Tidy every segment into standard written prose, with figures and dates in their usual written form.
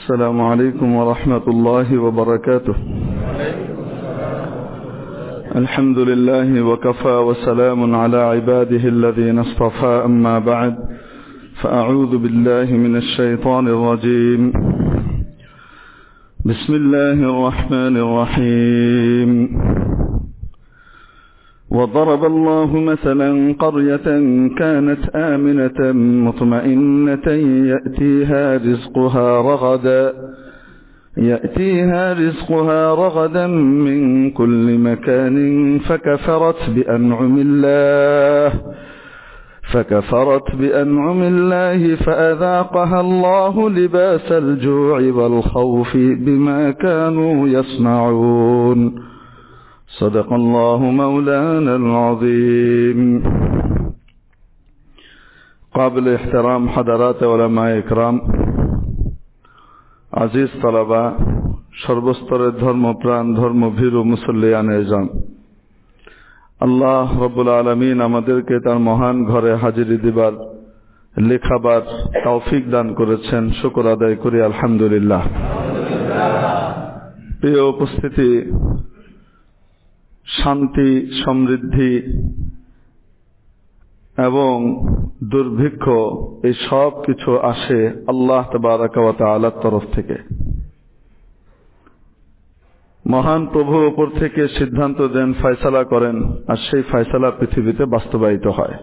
السلام عليكم ورحمة الله وبركاته. الحمد لله وكفى وسلام على عباده الذين اصطفى، أما بعد، فأعوذ بالله من الشيطان الرجيم. بسم الله الرحمن الرحيم. وضرب الله مثلا قرية كانت آمنة مطمئنة يأتيها رزقها رغدا من كل مكان فكفرت بأنعم الله فأذاقها الله لباس الجوع والخوف بما كانوا يصنعون. صدق الله مولانا العظيم. قابل احترام حضرات علماء اکرام، আজিজ তালাবা, সর্বস্তরের ধর্মপ্রাণ ধর্মভীরু মুসল্লিয়ান এজাম, আল্লাহ রব্বুল আলামিন আমাদেরকে তার মহান ঘরে হাজিরি দিবার লেখাবার তৌফিক দান করেছেন। শুকর আদায় করি আলহামদুলিল্লাহ। প্রিয় উপস্থিতি, শান্তি, সমৃদ্ধি এবং দুর্ভিক্ষ এই সব কিছু আসে আল্লাহ তাবারাকা ওয়া তাআলার তরফ থেকে। মহান প্রভু উপর থেকে সিদ্ধান্ত দেন, ফয়সালা করেন, আর সেই ফয়সালা পৃথিবীতে বাস্তবায়িত হয়।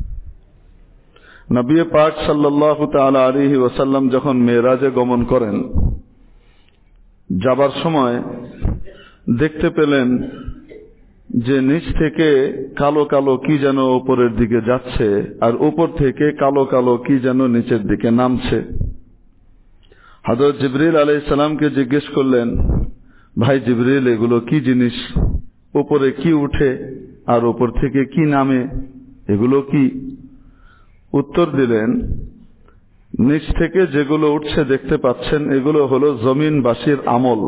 নবী পাক সাল্লাল্লাহু তাআলা আলাইহি ওয়াসাল্লাম যখন মেরাজে গমন করেন, যাবার সময় দেখতে পেলেন যে নিচ থেকে কালো কালো কি যেন উপরের দিকে যাচ্ছে, আর উপর থেকে কালো কালো কি যেন নিচের দিকে নামছে। হযরত জিবরিল আলাইহিস সালামকে জিজ্ঞেস করলেন, ভাই জিবরিল, এগুলো কি জিনিস? উপরে কি উঠে আর উপর থেকে কি নামে, এগুলো কি? উত্তর দিলেন, নিচ থেকে যেগুলো উঠছে দেখতে পাচ্ছেন, এগুলো হলো জমিনবাসীর আমল,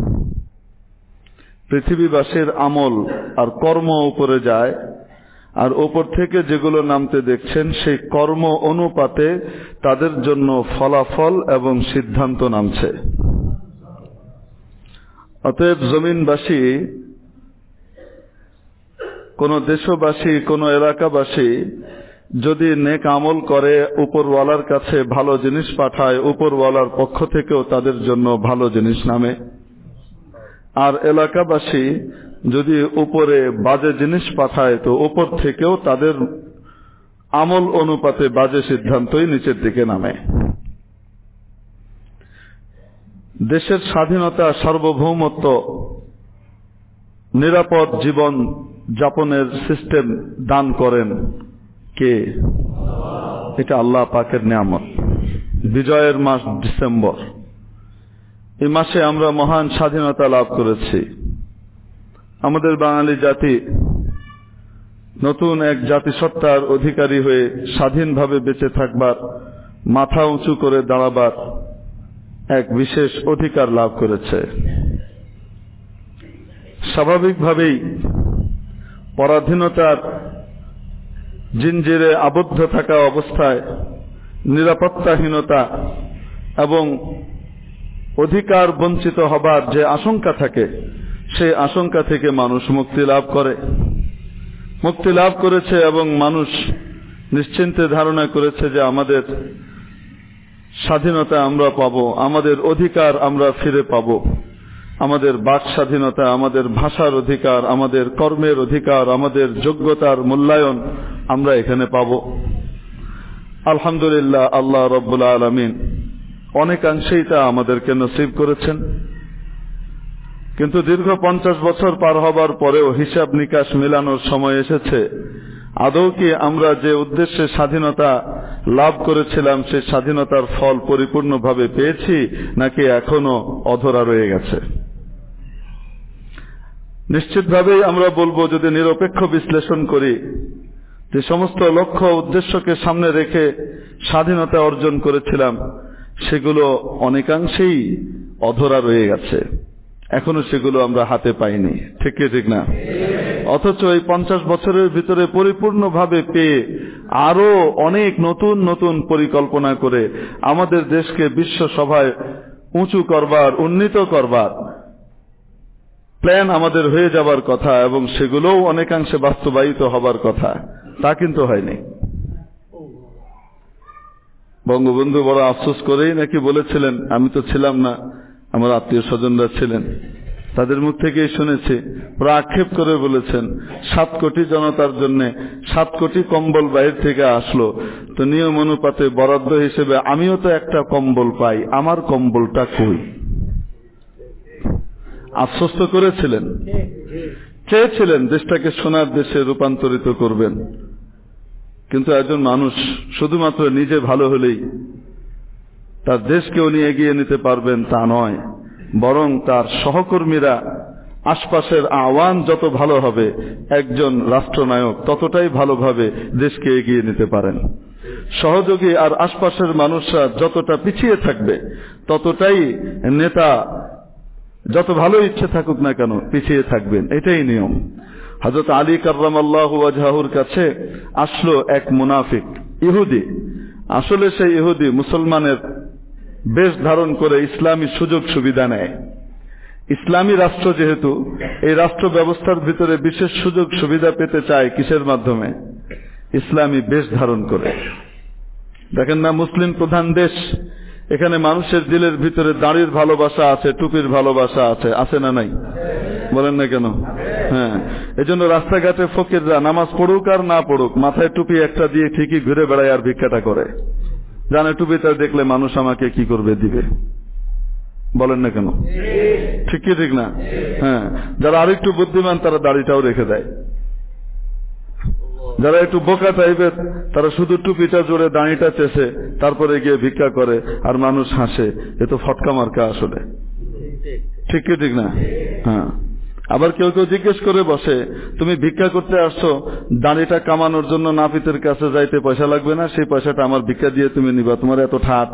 পৃথিবীবাসীর আমল আর কর্ম উপরে যায়, আর উপর থেকে যেগুলো নামতে দেখছেন সেই কর্ম অনুপাতে তাদের জন্য ফলাফল এবং সিদ্ধান্ত নামছে। অতএব জমিনবাসী, কোন দেশবাসী, কোন এলাকাবাসী যদি নেক আমল করে, উপরওয়ালার কাছে ভালো জিনিস পাঠায়, উপরওয়ালার পক্ষ থেকেও তাদের জন্য ভালো জিনিস নামে। আর এলাকাবাসী যদি উপরে বাজে জিনিস পাঠায়, তো উপর থেকেও তাদের আমল অনুপাতে বাজে সিদ্ধান্তই নিচের দিকে নামে। দেশের স্বাধীনতা, সার্বভৌমত্ব, নিরাপদ জীবন যাপনের সিস্টেম দান করেন কে? এটা আল্লাহ পাকের নিয়ামত। বিজয়ের মাস ডিসেম্বর, এই মাসে আমরা মহান স্বাধীনতা লাভ করেছি। আমাদের বাঙালি জাতি নতুন এক জাতিসত্তার অধিকারী হয়ে স্বাধীনভাবে বেঁচে থাকবার, মাথা উঁচু করে দাঁড়াবার এক বিশেষ অধিকার লাভ করেছে। স্বাভাবিকভাবেই পরাধীনতার জিঞ্জিরে আবদ্ধ থাকা অবস্থায় নিরাপত্তাহীনতা এবং অধিকার বঞ্চিত হবার যে আশঙ্কা থাকে, সেই আশঙ্কা থেকে মানুষ মুক্তি লাভ করেছে এবং মানুষ নিশ্চিন্তে ধারণা করেছে যে আমাদের স্বাধীনতা আমরা পাব, আমাদের অধিকার আমরা ফিরে পাব, আমাদের বাক স্বাধীনতা, আমাদের ভাষার অধিকার, আমাদের কর্মের অধিকার, আমাদের যোগ্যতার মূল্যায়ন আমরা এখানে পাব। আলহামদুলিল্লাহ, আল্লাহ রব্বুল আলামিন অনেকাংশেই তা আমাদেরকে নসিব করেছেন। কিন্তু দীর্ঘ 50 বছর পার হবার পরেও হিসাব নিকাশ মেলানোর সময় এসেছে। আদৌ কি আমরা যে উদ্দেশ্যে স্বাধীনতা লাভ করেছিলাম, সেই স্বাধীনতার ফল পরিপূর্ণভাবে পেয়েছি, নাকি এখনো অধরা রয়ে গেছে? নিশ্চিতভাবেই আমরা বলবো, যদি নিরপেক্ষ বিশ্লেষণ করি, যে সমস্ত লক্ষ্য উদ্দেশ্যকে সামনে রেখে স্বাধীনতা অর্জন করেছিলাম, সেগুলো অনেকাংশেই অধরা রয়ে গেছে, এখনো সেগুলো আমরা হাতে পাইনি। ঠিক কি ঠিক না? অথচ এই 50 বছরের ভিতরে পরিপূর্ণভাবে পেয়ে আরো অনেক নতুন নতুন পরিকল্পনা করে আমাদের দেশকে বিশ্ব সভায় উঁচু করবার, উন্নীত করবার প্ল্যান আমাদের হয়ে যাবার কথা এবং সেগুলোও অনেকাংশে বাস্তবায়িত হবার কথা, তা কিন্তু হয়নি। বঙ্গবন্ধু বড় আফসোস করেই নাকি বলেছিলেন, আমি তো ছিলাম না, আমার আত্মীয় স্বজনরা ছিলেন, তাদের মুখ থেকেই শুনেছি, ওরা আক্ষেপ করে বলেছেন 7 কোটি জনতার জন্য 7 কোটি কম্বল বাইরে থেকে আসলো, তো নিয়ম অনুপাতে বরাদ্দ হিসেবে আমিও তো একটা কম্বল পাই, আমার কম্বলটা কই? আশ্বস্ত করেছিলেন, চেয়েছিলেন দেশটাকে সোনার দেশে রূপান্তরিত করবেন। কিন্তু একজন মানুষ শুধুমাত্র নিজে ভালো হলেই তার দেশকেও নিয়ে এগিয়ে নিতে পারবেন তা নয়, বরং তার সহকর্মীরা, আশপাশের আওয়াম যত ভালো হবে একজন রাষ্ট্রনায়ক ততটাই ভালোভাবে দেশকে এগিয়ে নিতে পারেন। সহযোগী আর আশপাশের মানুষরা যতটা পিছিয়ে থাকবে ততটাই নেতা যত ভালো ইচ্ছে থাকুক না কেন পিছিয়ে থাকবেন, এটাই নিয়ম। হযরত আলী কাররামাল্লাহু ওয়াজহাহুর কাছে আসলো এক মুনাফিক ইহুদি। আসলে সেই ইহুদি মুসলমানের বেশ ধারণ করে ইসলামী সুযোগ সুবিধা নেয়। ইসলামী রাষ্ট্র যেহেতু, এই রাষ্ট্র ব্যবস্থার ভিতরে বিশেষ সুযোগ সুবিধা পেতে চায় কিসের মাধ্যমে? ইসলামী বেশ ধারণ করে। দেখেন না, মুসলিম প্রধান দেশ, এখানে মানুষের দিলের ভিতরে দাড়ির ভালোবাসা আছে, টুপির ভালোবাসা আছে, আছে না নাই? বলেন না কেন? হ্যাঁ, এজন্য রাস্তাঘাটে ফকিররা নামাজ পড়ুক আর না পড়ুক মাথায় টুপি একটা দিয়ে ঠিকই ঘুরে বেড়ায় আর ভিক্ষাটা করে, জানে টুপিটা দেখলে মানুষ আমাকে কি করবে, দিবে। বলেন না কেন? ঠিক কি ঠিক না? হ্যাঁ, যারা আরেকটু বুদ্ধিমান তারা দাড়িটাও রেখে দেয়, যারা একটু বোকা টাইপের তারা শুধু টুপিটা জোরে দাঁড়িটা চেষে তারপরে গিয়ে ভিক্ষা করে আর মানুষ হাসে, এ তো ফটকা মার্কা আসলে। ঠিক কি ঠিক না? হ্যাঁ। আবার কেউ কেউ জিজ্ঞেস করে বসে, তুমি ভিক্ষা করতে আসছো, দাঁড়িটা কামানোর জন্য নাপিতের কাছে যাইতে পয়সা লাগবে না? সেই পয়সাটা আমার ভিক্ষা দিয়ে তুমি নিবা, তোমার এত ঠাট?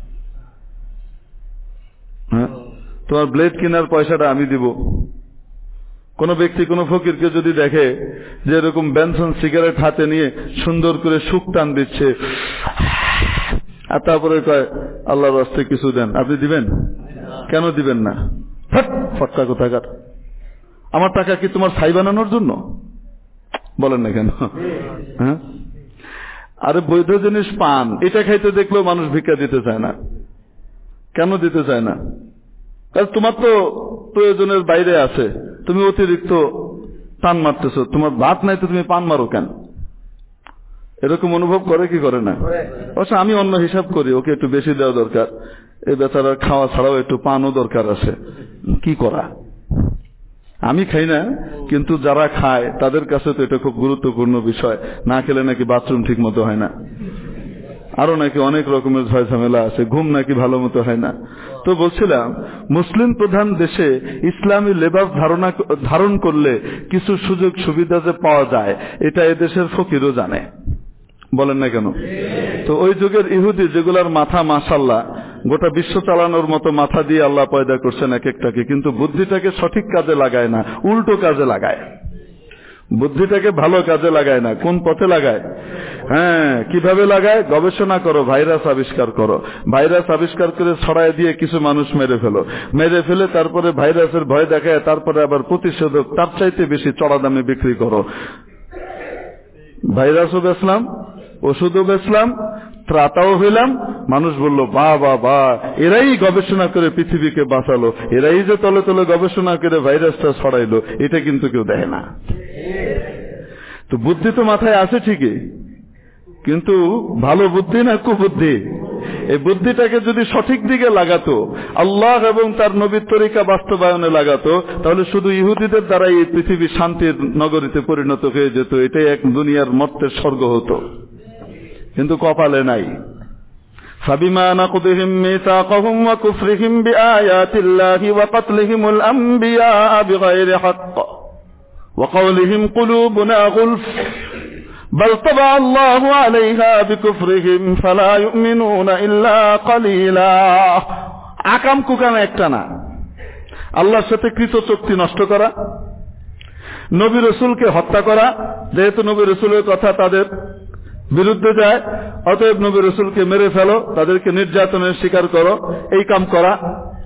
হ্যাঁ, তোমার ব্লেড কেনার পয়সাটা আমি দিব। কোন ব্যক্তি কোন ফকিরকে যদি দেখে যে এরকম বেনসন সিগারেট হাতে নিয়ে সুন্দর করে সুখ টান দিচ্ছে আর তারপরে কয় আল্লাহর রাস্তায় কিছু দেন, আপনি দিবেন? কেন দিবেন না? ফটকা কোথাকার, আমার টাকা কি তোমার ছাই বানানোর জন্য? বলেন না কেন? হ্যাঁ, আরে বৈধ জিনিস পান, এটা খাইতে দেখলেও মানুষ ভিক্ষা দিতে চায় না। কেন দিতে চায় না? কারণ তোমার তো প্রয়োজনের বাইরে আছে, তুমি অতিরিক্ত টান মারতেছ, তোমার ভাত নাই তো তুমি পান মারো কেন? এরকম অনুভব করে কি করে না? অবশ্য আমি অন্য হিসাব করি, ওকে একটু বেশি দেওয়া দরকার, এই বেচারার খাওয়া ছাড়াও একটু পানও দরকার আছে, কি করা? আমি খাই না, কিন্তু যারা খায় তাদের কাছে তো এটা খুব গুরুত্বপূর্ণ বিষয়, না খেলে নাকি বাথরুম ঠিক মতো হয় না, আরো নাকি অনেক রকমের ঝয় ঝামেলা আছে, ঘুম নাকি ভালো মতো হয় না। তো বলছিলাম, মুসলিম প্রধান দেশে ইসলামী লেবাস ধারণ করলে কিছু সুযোগ সুবিধা যে পাওয়া যায় এটা এদেশের ফকিরও জানে। বলেন না কেন? তো ওই যুগের ইহুদি যেগুলার মাথা মাশাআল্লাহ গোটা বিশ্ব চালানোর মতো মাথা দিয়ে আল্লাহ পয়দা করছেন এক একটাকে, কিন্তু বুদ্ধিটাকে সঠিক কাজে লাগায় না, উল্টো কাজে লাগায়। বুদ্ধিটাকে ভালো কাজে লাগায় না, কোন পথে লাগায়? হ্যাঁ, কিভাবে লাগায়? গবেষণা করো, ভাইরাস আবিষ্কার করো, ভাইরাস আবিষ্কার করে ছড়ায় দিয়ে কিছু মানুষ মেরে ফেলে তারপরে ভাইরাসের ভয় দেখায়, তারপরে আবার প্রতিষেধক তার চাইতে বেশি চড়া দামে বিক্রি করো। ভাইরাসও বেচলাম, ওষুধও বেচলাম, ত্রাতাও হইলাম। মানুষ বলল বাহ বাহ বাহ, এরাই গবেষণা করে পৃথিবীকে বাঁচালো, এরাই যে তলে তলে গবেষণা করে ভাইরাসটা ছড়াইলো, এটা কিন্তু কেউ দেখে না। তো বুদ্ধি তো মাথায় আছে ঠিকই, কিন্তু ভালো বুদ্ধি না কুবুদ্ধি? এই বুদ্ধিটাকে যদি সঠিক দিকে লাগাতো, আল্লাহ এবং তার নবীর তরিকা বাস্তবায়নে লাগাতো, তাহলে শুধু ইহুদিদের দ্বারাই এই পৃথিবী শান্তির নগরীতে পরিণত হয়ে যেত, এটাই এক দুনিয়ার মর্তের স্বর্গ হতো। কিন্তু কপালে নাই। فبما نقضهم ميثاقهم وكفرهم بآيات الله وقتلهم الأنبياء بغير حق وقولهم قلوبنا غلف بل طبع الله عليها بكفرهم فلا يؤمنون إلا قليلا। আকাম কুকাম একটা না, আল্লাহর সাথে কৃত চুক্তি নষ্ট করা, নবী রাসূলকে হত্যা করা, যেহেতু নবী রাসূলের কথা তাদের বিরুদ্ধে যায়, অতএব নবী রাসূলকে মেরে ফেলো, তাদেরকে নির্যাতনের শিকার করো, এই কাম করা।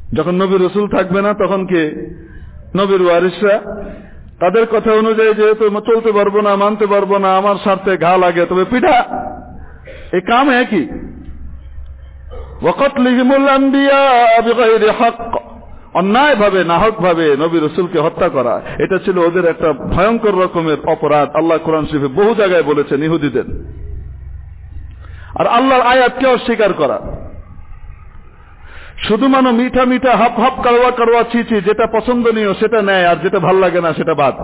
যখন নবী রসুল থাকবে না তখন কে? নবীর ওয়ারিসরা। তাদের কথা অনুযায়ী যেহেতু চলতে পারবো না, মানতে পারবো না, আমার স্বার্থে ঘা লাগে, তবে পিঠা, এই কাম একই। ওয়াকাতলিহিমুল আম্বিয়া বিগাইরি হক, অন্যায় ভাবে, নাহক ভাবে নবী রসুলকে হত্যা করা, এটা ছিল ওদের একটা ভয়ঙ্কর রকমের অপরাধ। আল্লাহ কোরআন শরীফে বহু জায়গায় বলেছেন ইহুদিদের। আর আল্লাহর আয়াতকে অস্বীকার করা, শুধু মানো মিঠা মিঠা, হাফ হাফ, কারোয়া কারোয়া, চিচি, যেটা পছন্দনীয় সেটা নেয়, আর যেটা ভাল লাগে না সেটা বাদ।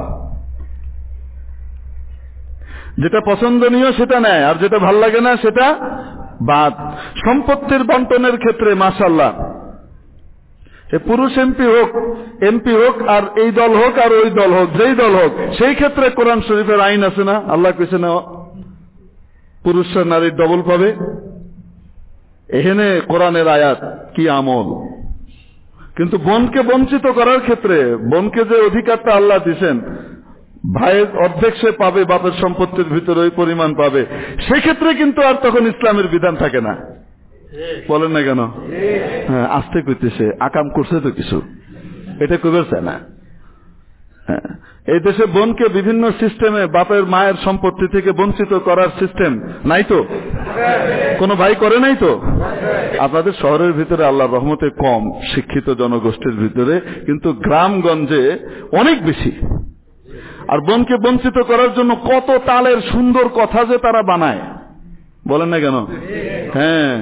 যেটা পছন্দনীয় সেটা নেয়, আর যেটা ভাল লাগে না সেটা বাদ। সম্পত্তির বন্টনের ক্ষেত্রে মাশাআল্লাহ, পুরুষ এমপি হোক আর এই দল হোক আর ওই দল হোক, যেই দল হোক, সেই ক্ষেত্রে কোরআন শরীফের আইন আছে না? আল্লাহ কইছে না পুরুষরা নারীর ডবল পাবে। এখানে কোরআনের আয়াত, কি আমল। কিন্তু বোনকে বঞ্চিত করার ক্ষেত্রে, বোনকে যে অধিকারটা আল্লাহ দিয়েছেন, ভাইয়ের অর্ধেক সে পাবে, বাপের সম্পত্তির ভিতরে ওই পরিমাণ পাবে, সেক্ষেত্রে কিন্তু আর তখন ইসলামের বিধান থাকে না। বলেন না কেন? হ্যাঁ, আস্তে কইতেছে, আকাম করছে তো কিছু, এটা কইবার চায় না। হ্যাঁ, এই দেশে বোনকে বিভিন্ন সিস্টেমে বাপের মায়ের সম্পত্তি থেকে বঞ্চিত করার সিস্টেম নাই তো? কোন ভাই করে নাই তো? আপনাদের শহরের ভিতরে আল্লাহর রহমতে কম, শিক্ষিত জনগোষ্ঠীর ভিতরে, কিন্তু গ্রামগঞ্জে অনেক বেশি। আর বোনকে বঞ্চিত করার জন্য কত তালের সুন্দর কথা যে তারা বানায়, বলেন না কেন? হ্যাঁ,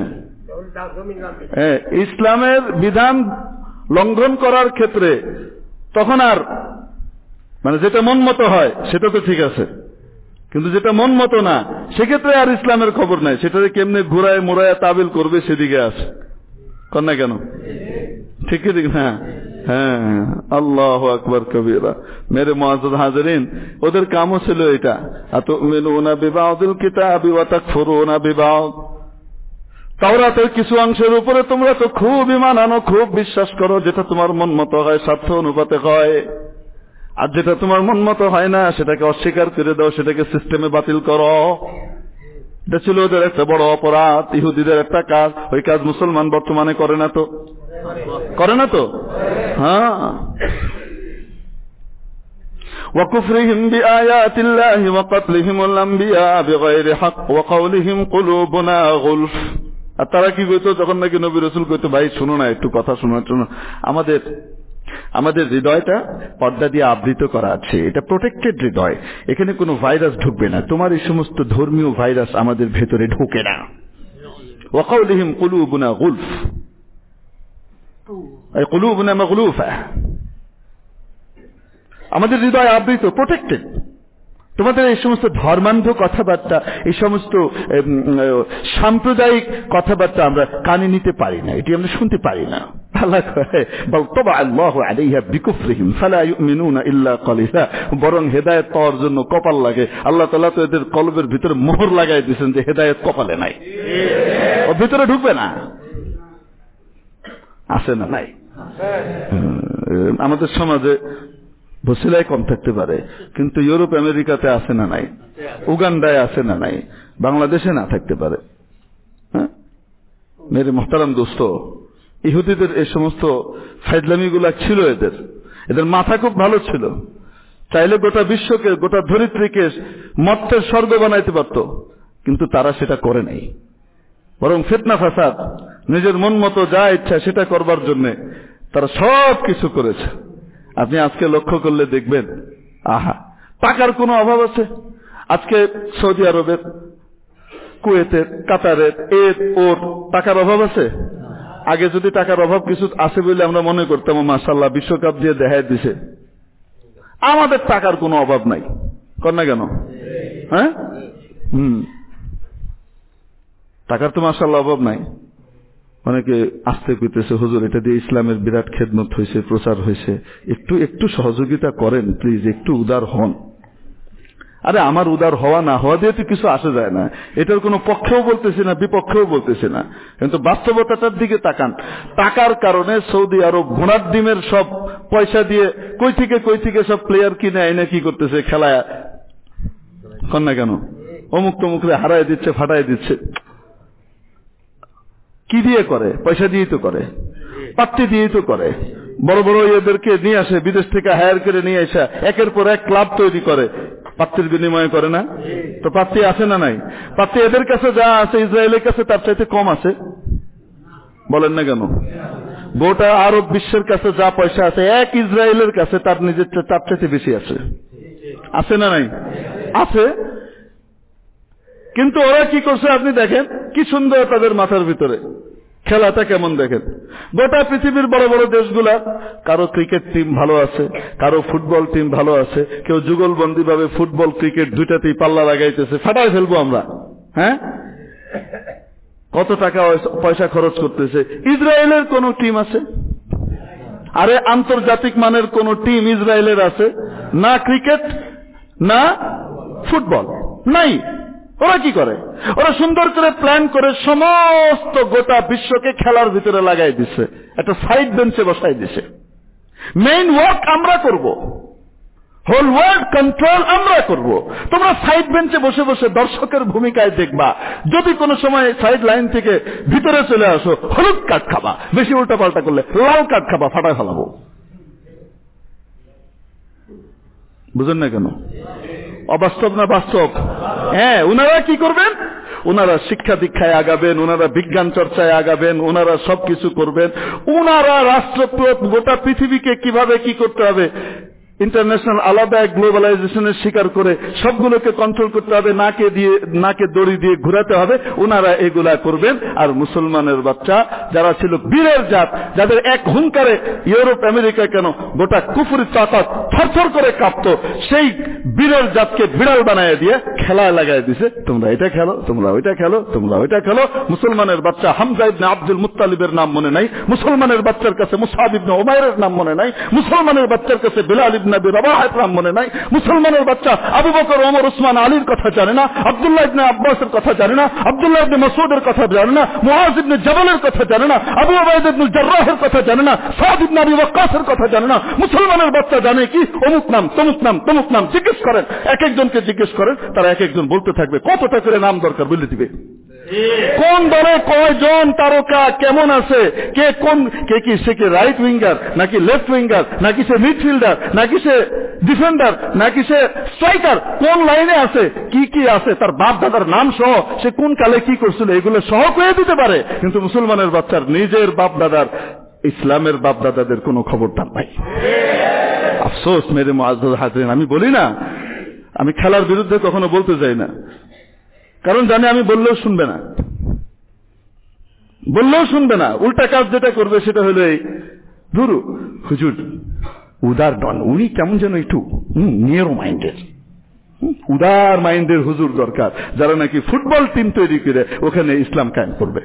ইসলামের বিধান লঙ্ঘন করার ক্ষেত্রে তখন আর মানে যেটা মন মতো হয় সেটা তো ঠিক আছে, কিন্তু যেটা মন মতো না সেক্ষেত্রে আর ইসলামের খবর নাই। সেটাকে কেমনে ঘুরায় মোড়ায় তাবিল করবে সেদিকে আসে, কর না কেন? ঠিক ঠিক না? হ্যাঁ, আল্লাহু আকবার কবীরা। মেরে মুআজ্জাজ হাজিরিন, ওদের কামও ছিল এটা, আতুমিনুনা বিবাদিল কিতাবি ওয়া তাকফুরুনা বিবাদ। তাওরাতের কিছু অংশের উপরে তোমরা তো খুব ঈমান আনো, খুব বিশ্বাস করো, যেটা তোমার মন মতো হয়, স্বার্থ অনুপাতে হয়, আর যেটা তোমার মন মতো হয় না সেটাকে অস্বীকার করে দাও, সেটাকে সিস্টেমে বাতিল করো। এটা ছিল ওদের একটা বড় অপরাধ, ইহুদিদের একটা কাজ। ওই কাজ মুসলমান বর্তমানে করে না তো? করে না তো? হ্যাঁ। وكفرهم بآيات الله وقتلهم الأنبياء بغير حق وقولهم قلوبنا غلف। আর তারা কি কইতো যখন নাকি নবী রাসূল কইতো, ভাই শুনো না, একটু কথা শোনো, আমাদের হৃদয়টা পর্দা দিয়ে আবৃত করা আছে, এটা প্রোটেক্টেড হৃদয়, এখানে কোনো ভাইরাস ঢুকবে না, তোমার এই সমস্ত ধর্মীয় ভাইরাস আমাদের ভেতরে ঢোকে না। ওয়াকাউলিহিম কুলুবুনা গুলফ, এই কুলুবুনা মাগলুফা, আমাদের হৃদয় আবৃত, প্রোটেক্টেড। তোমাদের এই সমস্ত ধর্মান্ধ কথাবার্তা, এই সমস্ত সাম্প্রদায়িক কথাবার্তা আমরা কানে নিতে পারি না, এটি আমরা শুনতে পারি না। আল্লাহ কয় বল তাবা আল্লাহু আলাইহা বিকুফরিহিম ফালা ইউমিনুনা ইল্লা কালিলা, বরং হেদায়েত পাওয়ার জন্য কপাল লাগে। আল্লাহ তাআলা তো এদের কলবের ভিতরে মোহর লাগাই দিয়েছেন যে হেদায়েত কপালে নাই, ও ভিতরে ঢুকবে না। আছে না? নাই। আমাদের সমাজে বসিলাই কম থাকতে পারে, কিন্তু ইউরোপ আমেরিকাতে আছে না নাই, উগান্ডায় আছে না নাই, বাংলাদেশে না থাকতে পারে। হ্যাঁ, মেরে মোহতারাম দোস্ত, ইহুদিদের এই সমস্ত ফাইজলামিগুলা ছিল, এদের মাথা খুব ভালো ছিল, চাইলে গোটা বিশ্বকে, গোটা ধরিত্রীকে মর্তের স্বর্গ বানাইতে পারত, কিন্তু তারা সেটা করে নাই। বরং ফিতনা ফাসাদ, নিজের মন মতো যা ইচ্ছা সেটা করবার জন্য তারা সব কিছু করেছে। আপনি আজকে লক্ষ্য করলে দেখবেন, আহা, টাকার কোনো অভাব আছে? আজকে সৌদি আরবের, কুয়েতের, কাতারের, এর ওর টাকার অভাব আছে? আগে যদি টাকার অভাব কিছু আছে বলে আমরা মনে করতাম, মাশাআল্লাহ বিশ্বকাপ দিয়ে দেখায় দিছে, আমাদের টাকার কোনো অভাব নাই, কর না কেন? হ্যাঁ, টাকার তো মাশাআল্লাহ অভাব নাই। অনেকে আসতে কইতেছে, হুজুর এটা দিয়ে ইসলামের বিরাট খেদমত হয়েছে, প্রচার হয়েছে, একটু সহযোগিতা করেন প্লিজ, একটু উদার হন। আরে আমার উদার হওয়া না হওয়া দিয়ে তো কিছু আসে যায় না, এটার কোনো পক্ষেও বলতেছি না, বিপক্ষেও বলতেছি না, কিন্তু বাস্তবতাটার দিকে তাকান। টাকার কারণে সৌদি আরব ঘোড়ার ডিমের সব পয়সা দিয়ে কই থেকে সব প্লেয়ার কিনে এনে কি করতেছে, খেলায়, কর না কেন? অমুক তমুকরে হারায় দিচ্ছে, ফাটায় দিচ্ছে। কি দিয়ে করে? পয়সা দিয়েই তো করে। পাত্তি দিয়েই তো করে। বড় বড় এদেরকে নিয়ে আসে, বিদেশ থেকে হায়ার করে নিয়ে আসা, একের পর এক ক্লাব তৈরি করে, পাত্তির বিনিময়ে করে না? তো পাত্তি আছে না নাই? পাত্তি এদের কাছে যা আছে ইসরায়েলের কাছে তার চাইতে কম আছে, বলেন না কেন? গোটা আরব বিশ্বের কাছে যা পয়সা আছে এক ইসরায়েলের কাছে তার নিজের তার চাইতে বেশি আছে। আছে না নাই? আছে। কিন্তু ওরা কি করছে আপনি দেখেন, কি সুন্দর তাদের মাথার ভিতরে খেলাটা কেমন দেখেন। গোটা পৃথিবীর বড় বড় দেশগুলা কারো ক্রিকেট টিম ভালো আছে, কারো ফুটবল টিম ভালো আছে, কেউ যুগলবন্দি ভাবে ফুটবল ক্রিকেট দুইটাতেই পাল্লা লাগাইতেছে, ফাটাই ফেলবো আমরা। হ্যাঁ, কত টাকা পয়সা খরচ করতেছে। ইসরায়েলের কোন টিম আছে? আরে আন্তর্জাতিক মানের কোন টিম ইসরায়েলের আছে? না ক্রিকেট না ফুটবল, নাই। ওরা কি করে? ওরা সুন্দর করে প্ল্যান করে সমস্ত গোটা বিশ্বকে খেলার ভিতরে লাগাই দিছে, একটা সাইড বেঞ্চে বসাই দিছে। মেইন ওয়ার্ক আমরা করব, হোল ওয়ার্ল্ড কন্ট্রোল আমরা করব, তোমরা সাইড বেঞ্চে বসে বসে দর্শকের ভূমিকায় দেখবা। যদি কোনো সময় সাইড লাইন থেকে ভিতরে চলে আসো, হলুদ কার্ড খাবা, বেশি উল্টা পাল্টা করলে লাল কার্ড খাবা, ফাটায় ফেলাবো। বুঝেন না কেন? অবাস্তব না বাস্তব? হ্যাঁ, উনারা কি করবেন? উনারা শিক্ষা দীক্ষায় আগাবেন, উনারা বিজ্ঞান চর্চায় আগাবেন, উনারা সবকিছু করবেন। উনারা রাষ্ট্র গোটা পৃথিবীকে কিভাবে কি করতে হবে, ইন্টারন্যাশনাল আলাদা গ্লোবালাইজেশনের শিকার করে সবগুলোকে কন্ট্রোল করতে হবে, নাকে দড়ি দিয়ে ঘুরাতে হবে, ওনারা এগুলা করবেন। আর মুসলমানের বাচ্চা যারা ছিল বীরের জাত, যাদের এক হুঙ্কারে ইউরোপ আমেরিকা কেন গোটা কুফরি তাকাত থরথর করে কাঁপত, সেই বীরের জাতকে বিড়াল বানায় দিয়ে খেলায় লাগাই দিছে, তোমরা এটা খেলো, তোমরা ওইটা খেলো, তোমরা ওইটা খেলো। মুসলমানের বাচ্চা হামজা ইবনে আব্দুল মুত্তালিবের নাম মনে নাই, মুসলমানের বাচ্চার কাছে মুসআব ইবনে উমাইরের নাম মনে নাই, মুসলমানের বাচ্চার কাছে বিলাল ইবনে আবি রাবাহের নাম মনে নাই, মুসলমানের বাচ্চা আবু বকর, ওমর, উসমান, আলীর কথা জানে না, আব্দুল্লাহ ইবনে আব্বাসের কথা জানে না, আব্দুল্লাহ ইবনে মাসউদের কথা জানে না, মুআজ ইবনে জাবালের কথা জানে না, আবু উবাইদা ইবনে জাররাহের কথা জানে না, সাদ ইবনে আবি ওয়াক্কাসের কথা জানে না। মুসলমানের বাচ্চা জানে কি অমুক নাম তমুক নাম তমুক নাম। জিজ্ঞেস করেন, এক একজনকে জিজ্ঞেস করেন, তারা এক একজন বলতে থাকবে কতটা করে নাম দরকার বলে দিবে। কোন দলে কয়জন তারকা কেমন আছে, কে কোন, কে কি, সে কি রাইট উইঙ্গার নাকি লেফট উইঙ্গার, নাকি সে মিডফিল্ডার, নাকি সে ডিফেন্ডার, নাকি সে স্ট্রাইকার, কোন লাইনে আছে, কি কি আছে, তার বাপ দাদার নাম সহ, সে কোন কালে কি করছিল, এগুলো সহ কয়ে দিতে পারে। কিন্তু মুসলমানের বাচ্চার নিজের বাপ দাদার, ইসলামের বাপ দাদাদের কোনো খবরদার নাই। আফসোস মেরে মুআজ্জাজ হাজরিন, আমি বলি না, আমি খেলার বিরুদ্ধে কখনো বলতে যাই না, কারণ জানি আমি বললেও শুনবে না, বললেও শুনবে না। উল্টা কাজ যেটা করবে সেটা হলো এই, ধরু হুজুর উদার ডন, উনি কেমন যেন একটু নিয়ারো মাইন্ডের, উদার মাইন্ডের হুজুর দরকার, যারা নাকি ফুটবল টিম তৈরি করে ওখানে ইসলাম কায়েম করবে।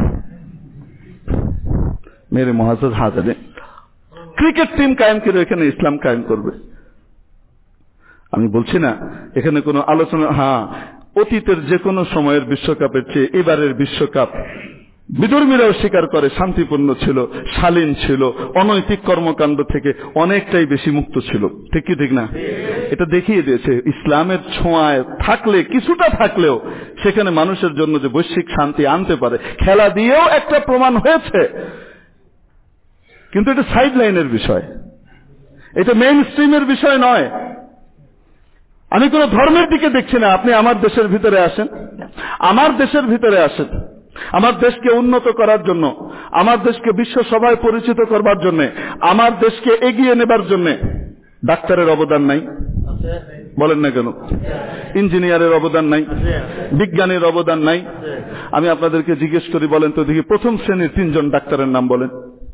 মেরে মুআজ্জাজ হাজরিন, ক্রিকেট টিম কায়েম করে এখানে ইসলাম কায়েম করবে। আমি বলছি না এখানে কোনো আলোচনা, হ্যাঁ, অতীতের যে কোনো সময়ের বিশ্বকাপের চেয়ে এবারের বিশ্বকাপ বিধর্মীরাও স্বীকার করে শান্তিপূর্ণ ছিল, শালীন ছিল, অনৈতিক কর্মকাণ্ড থেকে অনেকটাই বেশি মুক্ত ছিল। ঠিক কি ঠিক না? এটা দেখিয়ে দিয়েছে ইসলামের ছোঁয়ায় থাকলে, কিছুটা থাকলেও সেখানে মানুষের জন্য যে বৈশ্বিক শান্তি আনতে পারে, খেলা দিয়েও একটা প্রমাণ হয়েছে। কিন্তু এটা সাইড লাইনের বিষয়, এটা মেইন স্ট্রিমের বিষয় নয়। আমি কোন ধর্মের দিকে দেখছি না। আপনি আমার দেশের ভিতরে আসেন, আমার দেশের ভিতরে আসেন, আমার দেশকে উন্নত করার জন্য, আমার দেশকে বিশ্ব সভায় পরিচিত করবার জন্য, আমার দেশকে এগিয়ে নেবার জন্য ডাক্তারের অবদান নাই? বলেন না কেন? ইঞ্জিনিয়ারের অবদান নাই? বিজ্ঞানীর অবদান নাই? আমি আপনাদেরকে জিজ্ঞেস করি, বলেন তো দেখি, প্রথম শ্রেণীর 3 জন ডাক্তারের নাম বলেন,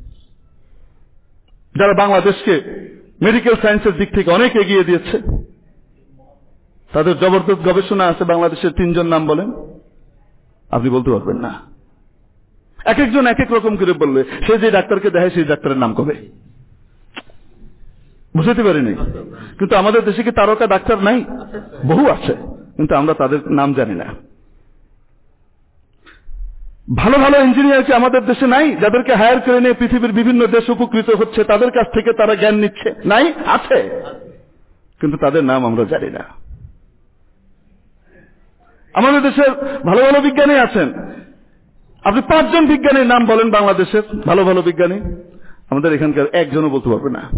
যারা বাংলাদেশকে মেডিকেল সায়েন্সের দিক থেকে অনেক এগিয়ে দিয়েছে, তাদের জবরদস্ত গবেষণা আছে। বাংলাদেশের 3 জন নাম বলেন, আপনি বলতে পারবেন না। এক একজন এক এক রকম করে বললে, সে যে ডাক্তারকে দেখে সেই ডাক্তারের নাম কবে বুঝতে পারিনি। কিন্তু আমাদের দেশে কি তারকা ডাক্তার নাই? বহু আছে, কিন্তু আমরা তাদের নাম জানি না। ভালো ভালো ইঞ্জিনিয়ার কি আমাদের দেশে নাই, যাদেরকে হায়ার করে নিয়ে পৃথিবীর বিভিন্ন দেশ উপকৃত হচ্ছে, তাদের কাছ থেকে তারা জ্ঞান নিচ্ছে? নাই? আছে, কিন্তু তাদের নাম আমরা জানি না। আমাদের দেশের ভালো ভালো বিজ্ঞানী আছেন, আপনি 5 জন বিজ্ঞানীর নাম বলেন বাংলাদেশের ভালো ভালো বিজ্ঞানী, আমাদের এখানকার একজনও বলতে পারবে না।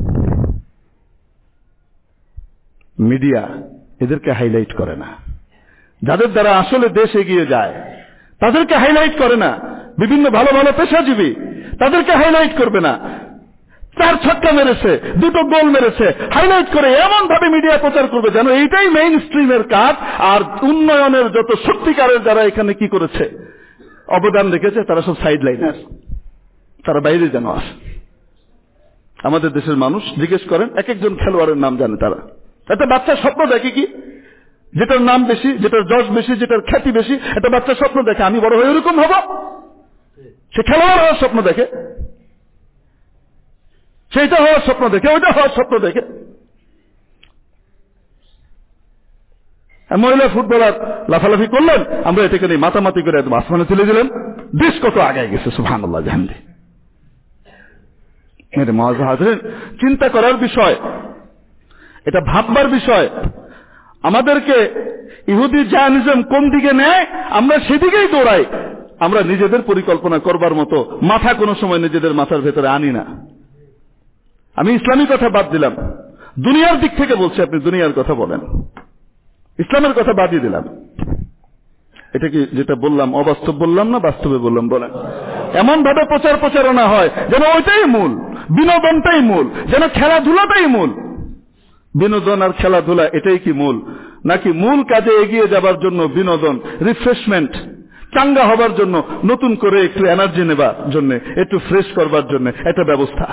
মিডিয়া এদেরকে হাইলাইট করে না, যাদের দ্বারা আসলে দেশ এগিয়ে যায় তাদেরকে হাইলাইট করে না। বিভিন্ন ভালো ভালো পেশাজীবী তাদেরকে হাইলাইট করবে না। 4 ছক্কা মেরেছে, 2 গোল মেরেছে, হাইলাইট করে এমন ভাবে মিডিয়া প্রচার করবে যেন এইটাই মেইন স্ট্রিমের কাজ। আর উন্নয়নের যত সত্যিকারের যারা এখানে কি করেছে, অবদান রেখেছে, তারা সব সাইড লাইনার, তারা বাইরে যেন আসে। আমাদের দেশের মানুষ জিজ্ঞেস করেন, এক একজন খেলোয়াড়ের নাম জানে তারা। একটা বাচ্চা স্বপ্ন দেখে কি, যেটার নাম বেশি, যেটার যশ বেশি, যেটার খ্যাতি বেশি, একটা বাচ্চা স্বপ্ন দেখে আমি বড় হয়ে এরকম হব। সে খেলোয়াড় হওয়ার স্বপ্ন দেখে, সেইটা হওয়ার স্বপ্ন দেখে, ওইটা হওয়ার স্বপ্ন দেখে। মহিলা ফুটবলার লাফালাফি করলেন, আমরা এটাকে নিয়ে মাতামাতি করে একদম আসমানে তুলে দিলেন। দেশ কত আগে গেছে, সুবহানাল্লাহ জানলে। এটা মহাজা হাজরিন, চিন্তা করার বিষয়, এটা ভাববার বিষয়। আমাদেরকে ইহুদি জায়নিজম কোন দিকে নেয়, আমরা সেদিকেই দৌড়াই। আমরা নিজেদের পরিকল্পনা করবার মতো মাথা কোনো সময় নিজেদের মাথার ভেতরে আনি না। আমি ইসলামী কথা বাদ দিলাম, দুনিয়ার দিক থেকে বলছি, আপনি দুনিয়ার কথা বলেন, ইসলামের কথা বাদই দিলাম। এটা কি যেটা বললাম অবাস্তব বললাম না বাস্তবে বললাম বলেন? এমন ভাবে প্রচারণা হয় যেন ওইটাই মূল, বিনোদনটাই মূল, যেন খেলাধুলাটাই মূল। বিনোদন আর খেলাধুলা এটাই কি মূল, নাকি মূল কাজে এগিয়ে যাবার জন্য বিনোদন, রিফ্রেশমেন্ট, চাঙ্গা হবার জন্য, নতুন করে একটু এনার্জি নেবার জন্য, একটু ফ্রেশ করবার জন্য একটা ব্যবস্থা?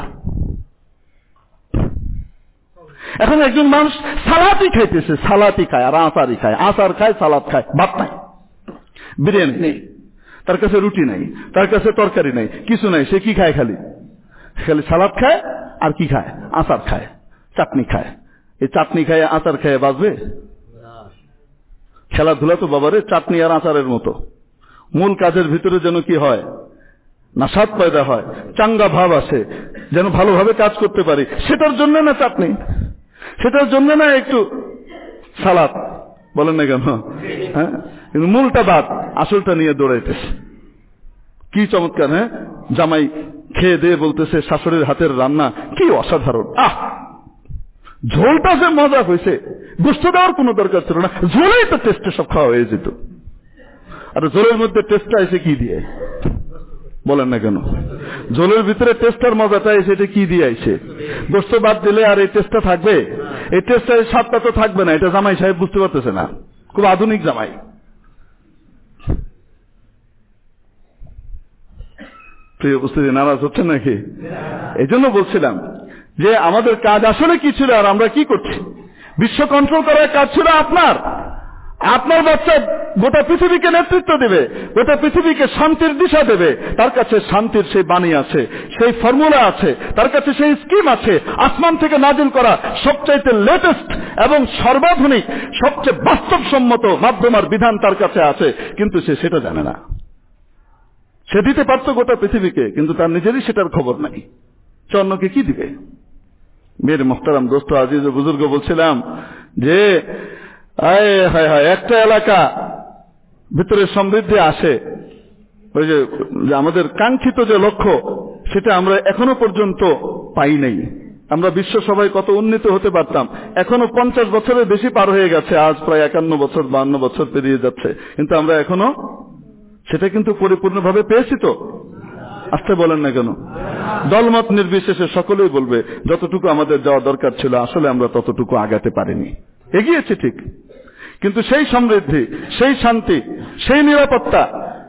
এখন একজন মানুষ সালাদই খাইতেছে, সালাদই খায় আর আচারই খায়, আচার খায়, সালাদ খায়, ভাত নাই, বিরিয়ানি নেই, তার কাছে রুটি নাই, তার কাছে তরকারি নাই, কিছু নাই, সে কি খায়? খালি সালাদ খায় আর কি খায়? আচার খায়, চাটনি খায়। এই চাটনি খায় আচার খায় বাঁচবে? খেলাধুলা তো বাবারে চাটনি আর আচারের মতো। মূল কাজের ভিতরে যেন কি হয়, নাশাত পয়দা হয়, চাঙ্গা ভাব আসে, যেন ভালোভাবে কাজ করতে পারি, সেটার জন্য না চাটনি, সেটার জন্য না একটু সালাদ, বলেন না কেন? হ্যাঁ, কিন্তু মূলটা বাদ, আসলটা নিয়ে দৌড়াইতেছে। কি চমৎকার! হ্যাঁ, জামাই খেয়ে দিয়ে বলতেছে শাশুড়ির হাতের রান্না কি অসাধারণ, ঝোলটা যে মজা হয়েছে, গোস্ত দেওয়ার কোনো দরকার ছিল না, ঝোলেই তো টেস্টে সব খাওয়া হয়ে যেত। আর ঝোলের মধ্যে টেস্টটা এসে কি দিয়ে, বলেন না কেন? ঝোলের ভিতরে টেস্টার মজাটা এসে এটা কি দিয়ে আইছে? গোস্ত বাদ দিলে আর এই টেস্টটা থাকবে? এই টেস্টার স্বাদটা তো থাকবে না। এটা জামাই সাহেব বুঝতে পারতেছে না, খুব আধুনিক জামাই। প্রিয় উপস্থিতি, নারাজ হচ্ছেন নাকি? এই জন্য বলছিলাম যে আমাদের কাজ আসলে কি ছিল আর আমরা কি করছি। বিশ্ব কন্ট্রোল করার কাজ ছিল আপনার। আপনার বাচ্চা গোটা পৃথিবীকে নেতৃত্ব দেবে, গোটা পৃথিবীকে শান্তির দিশা দেবে। তার কাছে শান্তির সেই বাণী আছে, সেই ফর্মুলা আছে, তার কাছে সেই স্কিম আছে। আসমান থেকে নাজিল করা সবচাইতে লেটেস্ট এবং সর্বাধুনিক, সবচেয়ে বাস্তবসম্মত মাধ্যম আর বিধান তার কাছে আছে, কিন্তু সে সেটা জানে না। সে দিতে পারত গোটা পৃথিবীকে, কিন্তু তার নিজেরই সেটার খবর নাই। সে অন্যকে কি দিবে? মেরে মোহতারাম দোস্ত আজিজ ও বুজুর্গ, বলছিলাম যে একটা এলাকা ভিতরে সমৃদ্ধি আসে, ওই যে আমাদের কাঙ্ক্ষিত যে লক্ষ্য, সেটা আমরা এখনো পর্যন্ত পাই নাই। আমরা বিশ্ব সভায় কত উন্নীত হতে পারতাম, এখনো 50 বছরের বেশি পার হয়ে গেছে, আজ প্রায় 51 বছর 52 বছর পেরিয়ে যাচ্ছে, কিন্তু আমরা এখনো সেটা কিন্তু পরিপূর্ণভাবে পেয়েছি তো? আসতে বলেন না কেন? দলমত নির্বিশেষে সকলেই বলবে যতটুকু আমাদের যাওয়া দরকার ছিল আসলে আমরা ততটুকু আগাতে পারিনি। এগিয়েছি ঠিক, কিন্তু সেই সমৃদ্ধি, সেই শান্তি, সেই নিরাপত্তা,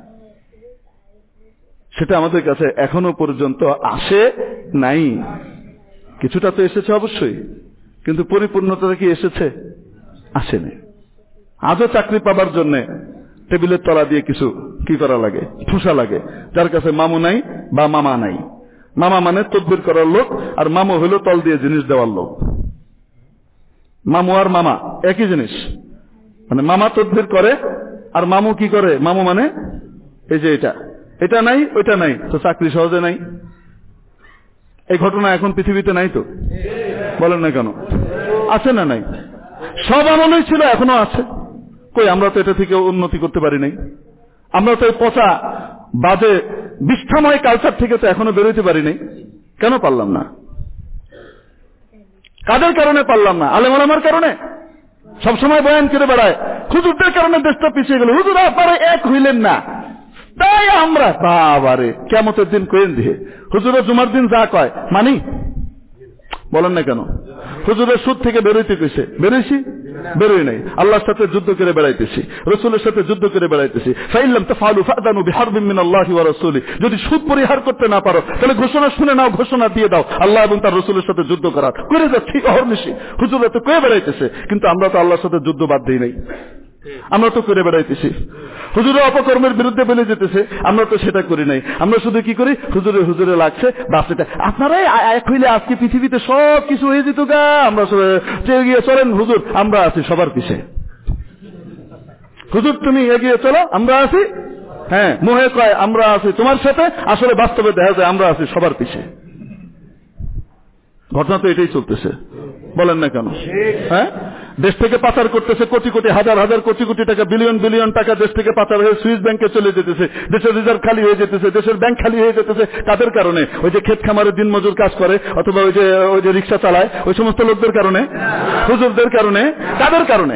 সেটা আমাদের কাছে এখনো পর্যন্ত আসে নাই। কিছুটা তো এসেছে অবশ্যই, কিন্তু পরিপূর্ণতা কি এসেছে? আসেনি। আজও চাকরি পাবার জন্য টেবিলের তলা দিয়ে কিছু কি করা লাগে, ঠুসা লাগে। যার কাছে মামু নাই বা মামা নাই, মামা মানে তদবির করার লোক, আর মামু হইল তল দিয়ে জিনিস দেওয়ার লোক। মামু আর মামা একই জিনিস, মানে মামা তদবির করে আর মামু কি করে? মামু মানে এই যে এটা নাই ওইটা নাই, তো চাকরি সহজে নাই। এই ঘটনা এখন পৃথিবীতে নাই তো? বলেন না কেন? আছে না নাই? সব আমলেই ছিল, এখনো আছে। কই, আমরা তো এটা থেকে উন্নতি করতে পারি নাই। আমরা তো এই পচা বাজে বিষ্ঠাময় কালচার থেকে তো এখনো বেরোতে পারি নাই। কেন পারলাম না? কাদের কারণে পারলাম না? আলেম ওলামার কারণে? সবসময় বয়ান করে বেড়ায় হুজুরদের কারণে দেশটা পিছিয়ে গেল, হুজুর আপনারা এক হইলেন না, তাই আমরা বাবারে কিয়ামতের দিন কইন দিয়ে হুজুরের জুমার দিন যা কয় মানি, বলেন না কেন? হুজুরের সুদ থেকে বেরোইতে কইছে, বেরোইছি? বেরোই নাই। আল্লাহর সাথে যুদ্ধ করে বেড়াইতেছি, রাসূলের সাথে যুদ্ধ করে বেড়াইতেছি। ফাইল্লাম তাফআলু ফাদানু বিহারবিন মিনাল্লাহি ওয়া রাসূলি, যদি সুদ পরিহার করতে না পারো তাহলে ঘোষণা শুনে নাও, ঘোষণা দিয়ে দাও আল্লাহ এবং তার রাসূলের সাথে যুদ্ধ করার। করে যাচ্ছি অহর্নিশি, হুজুররা তো কয়ে বেড়াইতেছে, কিন্তু আমরা তো আল্লাহর সাথে যুদ্ধ বাদ দিই নাই, আমরা তো করে বেড়াইতেছি। হুজুরের অপকর্মের বিরুদ্ধে বলে যেতেছে, আমরা তো সেটা করি নাই। আমরা শুধু কি করি, হুজুরে হুজুরে লাগছে বাস, এটা আপনারাই এক হইলে আজকে পৃথিবীতে সব কিছু হয়ে যেত গা, আমরা এগিয়ে চলেন হুজুর, আমরা আছি সবার পিছে। হুজুর তুমি এগিয়ে চলো, আমরা আছি। হ্যাঁ, মোহে কয় আমরা আছি তোমার সাথে, আসলে বাস্তবে দেখা যায় আমরা আছি সবার পিছে। ঘটনা তো এটাই চলতেছে, বলেন না কেন? হ্যাঁ, দেশ থেকে পাচার করতেছে কোটি কোটি হাজার হাজার কোটি কোটি টাকা, বিলিয়ন বিলিয়ন টাকা দেশ থেকে পাচার হয়ে সুইস ব্যাংকে চলে যেতেছে, দেশের রিজার্ভ খালি হয়ে যেতেছে, দেশের ব্যাংক খালি হয়ে যেতেছে। কাদের কারণে? ওই যে ক্ষেত খামারে দিন মজুর কাজ করে অথবা ওই যে রিক্সা চালায়, ওই সমস্ত লোকদের কারণে, হুজুরদের কারণে। কাদের কারণে?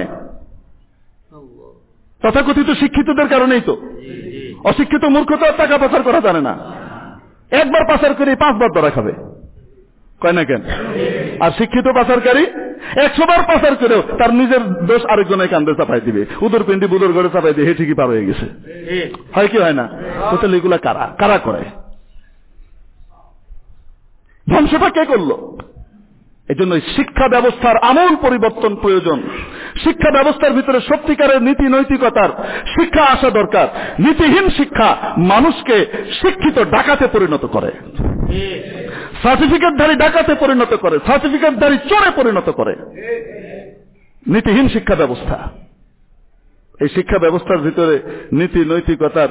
তথাকথিত শিক্ষিতদের কারণেই তো। অশিক্ষিত মূর্খ তো টাকা পাচার করা জানে না, একবার পাচার করে 5 বার ধরা খাবে, কয় না কেন? আর শিক্ষিত পাচারকারী 100 বার পাচার করেও তার নিজের দোষ আরেকজনের কান্দে চাপাই দিবে, উদর পিন্ডি বুদর ঘরে চাপাই দিয়ে হে ঠিকই পার হয়ে গেছে। হয় কি হয় না? তাহলে এগুলা কারা করে? ধ্বংসটা কে করলো? এই জন্য শিক্ষা ব্যবস্থার আমূল পরিবর্তন প্রয়োজন। শিক্ষা ব্যবস্থার ভিতরে সত্যিকারের নীতি নৈতিকতার শিক্ষা আসা দরকার। নীতিহীন শিক্ষা মানুষকে শিক্ষিত ডাকাতে পরিণত করে, সার্টিফিকেটধারী ডাকাতে পরিণত করে, সার্টিফিকেটধারী চোরে পরিণত করে। নীতিহীন শিক্ষা ব্যবস্থা, এই শিক্ষা ব্যবস্থার ভিতরে নীতি নৈতিকতার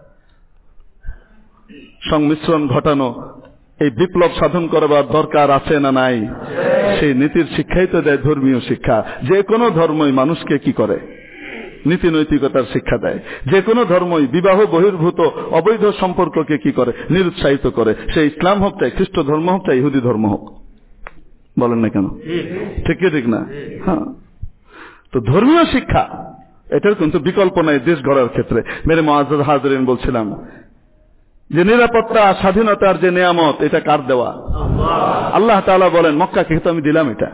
সংমিশ্রণ ঘটানো, এই বিপ্লব সাধন করবার দরকার আছে না নাই? সেই নীতির শিক্ষাই তো দেয় ধর্মীয় শিক্ষা। যে কোনো ধর্মই মানুষকে কি করে? নীতি নৈতিকতার শিক্ষা দেয়। যে কোনো ধর্মই বিবাহ বহির্ভূত অবৈধ সম্পর্ককে কি করে? নিরুৎসাহিত করে। সে ইসলাম হোক, চাই খ্রিস্ট ধর্ম হোক, চাই ইহুদি ধর্ম হোক, বলেন না কেন? ঠিক কি ঠিক না? হ্যাঁ, তো ধর্মীয় শিক্ষা এটার কিন্তু বিকল্প নাই দেশ গড়ার ক্ষেত্রে। মেরে মুআজ্জাজ হাজরিন বলছিলাম যে নিরাপত্তা স্বাধীনতার যে নিয়ামত, এটা কার দেওয়া? আল্লাহ তাআলা বলেন মক্কাকে তো আমি দিলাম এটা।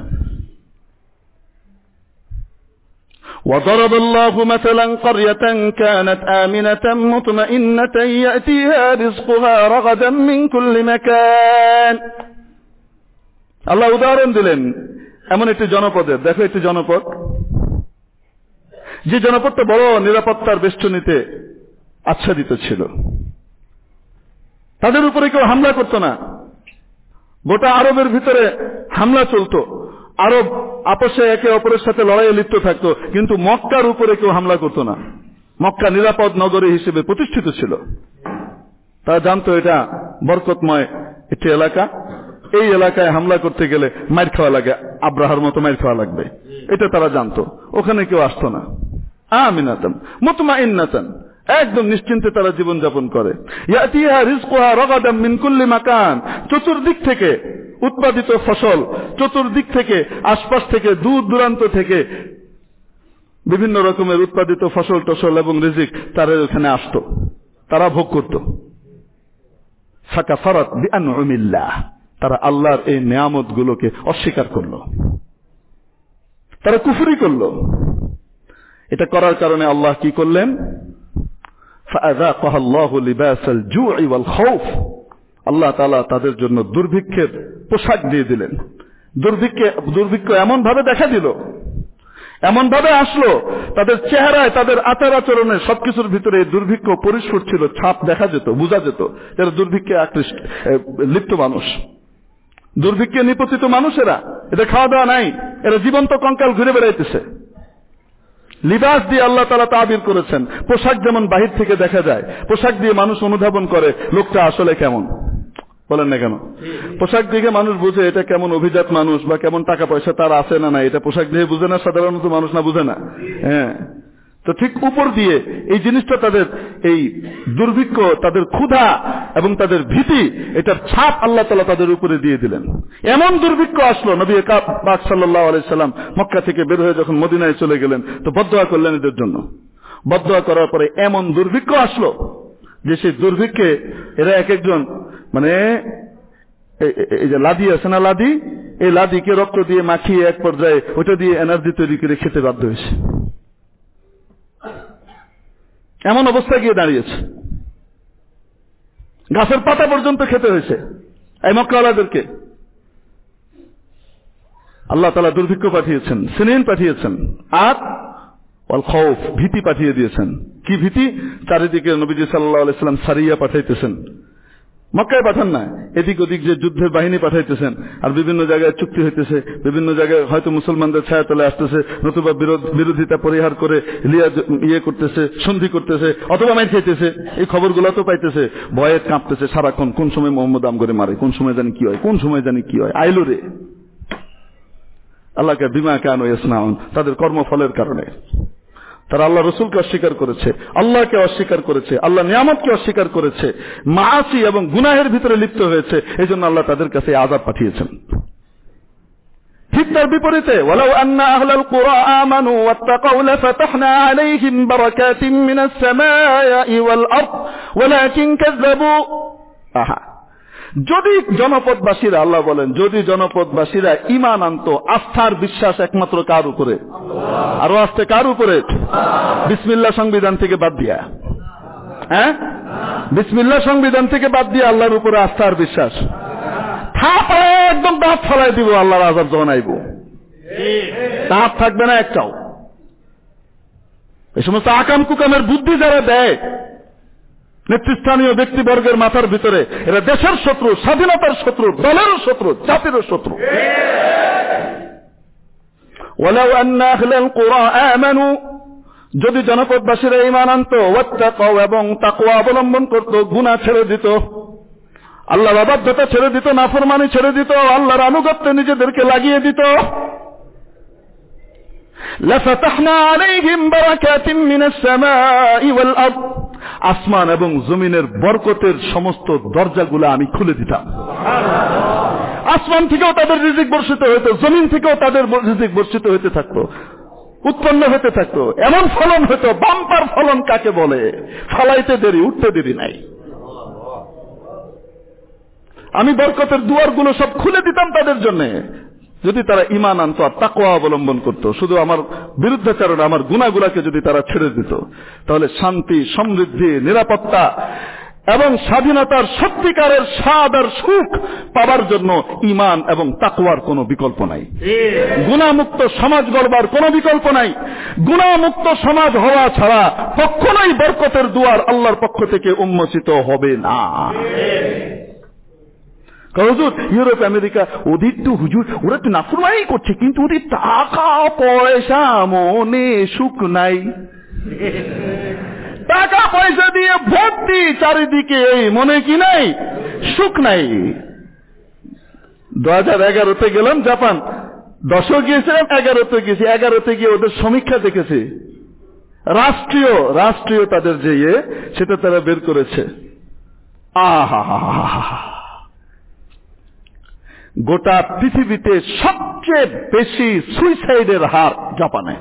وضرب الله مثلا قرية كانت آمنة مطمئنة يأتيها رزقها رغدا من كل مكان। আল্লাহ উদাহরণ দিলেন এমন একটি জনপদের। দেখো একটি জনপদ, যে জনপদটা বড় নিরাপত্তার বেষ্টনীতে আচ্ছাদিত ছিল। তাদের উপরে কেউ হামলা করত না। গোটা আরবের ভিতরে হামলা চলত, আরব আপসে একে অপরের সাথে লড়াইয়ে লিপ্ত থাকত, কিন্তু মক্কার উপরে কেউ হামলা করত না। মক্কা নিরাপদ নগরী হিসেবে প্রতিষ্ঠিত ছিল। তারা জানতো এটা বরকতময় একটি এলাকা, এই এলাকায় হামলা করতে গেলে মার খাওয়া লাগে, আব্রাহার মতো মার খাওয়া লাগবে, এটা তারা জানতো। ওখানে কেউ আসতো না। আমিনাতান মুতমাইন্নাতান, একদম নিশ্চিন্তে তারা জীবন যাপন করে। ইয়াতিহা রিজকুহা রাগাদাম মিন কুল্লি মাকান, চতুর্দিক থেকে উৎপাদিত ফসল, চতুর্দিক থেকে আশপাশ থেকে দূর দূরান্ত থেকে বিভিন্ন রকমের উৎপাদিত ফসল টসল এবং রিজিক তারা ওখানে আসতো, তারা ভোগ করত। ফাকাফারাত বিআনউমিল্লাহ, তারা আল্লাহর এই নিয়ামত গুলোকে অস্বীকার করলো, তারা কুফরি করলো। এটা করার কারণে আল্লাহ কি করলেন? ফাআযাকাহা আল্লাহু লিবাসাল জু'i ওয়াল খাউফ, আল্লাহ তাআলা তাদের জন্য দুর্ভিক্ষের পোশাক দিয়ে দিলেন। দুর্ভিক্ষ এমন ভাবে দেখা দিল, এমন ভাবে আসলো, তাদের চেহারায়, তাদের আচার আচরণে সবকিছুর ভিতরে দুর্ভিক্ষ পরিস্ফুট ছিল, ছাপ দেখা যেত, বোঝা যেত যারা দুর্ভিক্ষে লিপ্ত মানুষ, দুর্ভিক্ষে নিপতিত মানুষেরা। এদের খাওয়া দাওয়া নাই, এরা জীবন্ত কঙ্কাল ঘুরে বেড়াইতেছে। লিবাস দিয়ে আল্লাহ তাআলা তাবির করেছেন। পোশাক যেমন বাহির থেকে দেখা যায়, পোশাক দিয়ে মানুষ অনুধাবন করে লোকটা আসলে কেমন, বলেন না কেন? পোশাক দেখে মানুষ বুঝে এটা কেমন অভিজাত মানুষ বা কেমন টাকা পয়সা তার আছে না নাই, এটা পোশাক দিয়ে বুঝে না সাধারণত মানুষ, না বুঝে না? হ্যাঁ, তো ঠিক উপর দিয়ে এই জিনিসটা তাদের এই দুর্ভিক্ষ, তাদের ক্ষুধা এবং তাদের ভীতি, এটার ছাপ আল্লাহ তাআলা তাদের উপরে দিয়ে দিলেন। এমন দুর্ভিক্ষ আসলো, নবী পাক সাল্লাল্লাহু আলাইহি সাল্লাম মক্কা থেকে বের হয়ে যখন মদিনায় চলে গেলেন তো বদদোয়া করলেন এদের জন্য। বদদোয়া করার পরে এমন দুর্ভিক্ষ আসলো যে সেই দুর্ভিক্ষে এরা এক একজন মানে এই যে লাদি আছে না, লাদি, এই লাদিকে রক্ত দিয়ে মাখিয়ে এক পর্যায়ে ওটা দিয়ে এনার্জি তৈরি করে খেতে বাধ্য হয়েছে। এমন অবস্থা গিয়ে দাঁড়িয়েছে, গাছের পাতা পর্যন্ত খেতে হয়েছে এই মক্কাওয়ালাদেরকে। আল্লাহ তাআলা দুর্ভিক্ষ পাঠিয়েছেন, সিনিন পাঠিয়েছেন, আর ওয়াল খাউফ, ভীতি পাঠিয়ে দিয়েছেন। কি ভীতি? চারিদিকে নবীজি সাল্লাল্লাহু আলাইহি সাল্লাম সারিয়া পাঠাইতেছেন, মক্কায় পাঠান না, এদিক ওদিক যে যুদ্ধের বাহিনী পাঠাইতেছেন, আর বিভিন্ন জায়গায় চুক্তি হইতেছে, বিভিন্ন জায়গায় হয়তো মুসলমানদের ছায়াতলে আসতেছে, নতুবা বিরোধিতা পরিহার করে ইয়ে করতেছে, সন্ধি করতেছে, অথবা মাইর খাইতেছে। এই খবরগুলো তো পাইতেছে, ভয়ে কাঁপতেছে সারাক্ষণ, কোন সময় মোহাম্মদ আমগরে মারে, কোন সময় জানি কি হয়, কোন সময় জানি কি হয়। আইলো রে আল্লাহকে বিমা কানু ইয়াসনাউন, তাদের কর্মফলের কারণে। তারা আল্লাহ রসুলকে অস্বীকার করেছে, আল্লাহকে অস্বীকার করেছে, আল্লাহ নিয়ামতকে অস্বীকার করেছে, মাআসি এবং গুনাহের ভিতরে লিপ্ত হয়েছে। এই জন্য আল্লাহ তাদের কাছে আযাব পাঠিয়েছেন। ঠিক তার বিপরীতে, ওয়ালাউ আন্না আহলাল কুরা আমানু ওয়াত্তাকাউ লাফাতাহনা আলাইহিম বারাকাতিন মিনাস সামাই ওয়াল আরদ ওয়ালাকিন কাযযাবু। যদি জনপদবাসীরা, আল্লাহ বলেন, যদি জনপদবাসীরা ঈমান আনতো, আস্থার বিশ্বাস একমাত্র কার উপরে? আরো আসতে কার উপরে? বিসমিল্লাহ সংবিধান থেকে বাদ দিয়া, হ্যাঁ, বিসমিল্লাহ সংবিধান থেকে বাদ দিয়া আল্লাহর উপরে আস্থার বিশ্বাস, থাপায় একদম দাঁত ফলাই দিব, আল্লাহর আযাব জানাইব, দাঁত থাকবে না একটাও। এই সমস্ত আকাম কুকামের বুদ্ধি যারা দেয় নেতৃস্থানীয় ব্যক্তিবর্গের মাথার ভিতরে, এরা দেশের শত্রু, স্বাধীনতার শত্রু, দলের শত্রু, জাতির শত্রু। ওয়ালাউ আন্না আহলাল কুরা আমানু, যদি জনপদবাসীরা ঈমান আনতো, ওয়াত্তাকাউ এবং তাকওয়া অবলম্বন করত, গুনাহ ছেড়ে দিত, আল্লাহর অবাধ্যতা ছেড়ে দিত, নাফরমানি ছেড়ে দিত, আল্লাহর আনুগত্যে নিজেদেরকে লাগিয়ে দিত, লাফাতাহনা আলাইহিম বারাকাতিন মিনাস সামাই ওয়াল আরদ, আসমান এবং জমিনের বরকতের সমস্ত দরজাগুলো আমি খুলে দিতাম। আসমান থেকেও তাদের রিজিক বর্ষিত হইতো, জমিন থেকেও তাদের রিজিক বর্ষিত হইতে থাকতো, উৎপন্ন হতে থাকতো। এমন ফলন হইতো, বাম্পার ফলন কাকে বলে, ফলাইতে দেরি, উঠতে দেরি নাই। আমি বরকতের দুয়ারগুলো সব খুলে দিতাম তাদের জন্য, যদি তারা ঈমান আনতো আর তাকওয়া অবলম্বন করত। শুধু আমার বিরুদ্ধাচরণ, আমার গুনাহগুলোকে যদি তারা ছেড়ে দিত, তাহলে শান্তি, সমৃদ্ধি, নিরাপত্তা এবং স্বাধীনতার সত্যিকারের স্বাদ আর সুখ পাবার জন্য ঈমান এবং তাকওয়ার কোনো বিকল্প নাই। গুনাহমুক্ত সমাজ গড়বার কোনো বিকল্প নাই। গুনাহমুক্ত সমাজ হওয়া ছাড়া কখনোই বরকতের দুয়ার আল্লাহর পক্ষ থেকে উন্মোচিত হবে না। হুজুর, ইউরোপ আমেরিকা ওদের তো হুজুর, ওরা তো নাফরমানি করছে, কিন্তু ওদের টাকা পয়সা, মনে সুখ নাই। টাকা পয়সা দিয়ে ভর্তি চারিদিকে, এই মনে কি নাই, সুখ নাই। 2011-তে গেলাম জাপান, 10 গিয়েছিলাম, 11-তে গেছি। 11-তে গিয়ে ওদের সমীক্ষা দেখেছি, রাষ্ট্রীয় তাদের যে সেটা তারা বের করেছে। আহা, গোটা পৃথিবীতে সবচেয়ে বেশি সুইসাইডের হার জাপানে।